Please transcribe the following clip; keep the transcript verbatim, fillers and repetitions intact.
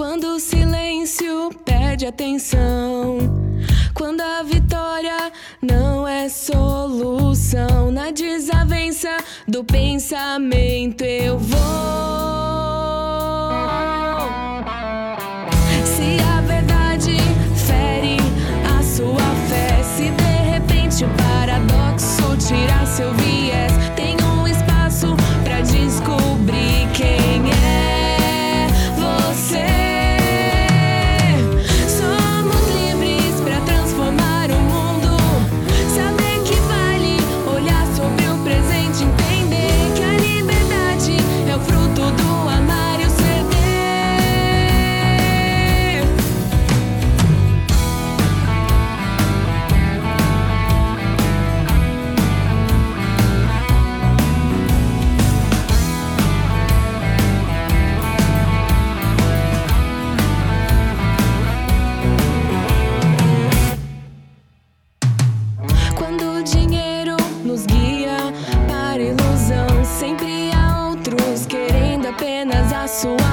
Quando o silêncio pede atenção, quando a vitória não é solução, na desavença do pensamento eu vou. Se a verdade fere a sua fé, se de repente o paradoxo tirar seu viés, tem um espaço pra descobrir quem é você. Somos livres pra transformar o mundo, saber que vale olhar sobre o presente, entender que a liberdade é o fruto do amar e o ceder. Quando o dinheiro nos guia para ilusão, sempre há outros querendo apenas a sua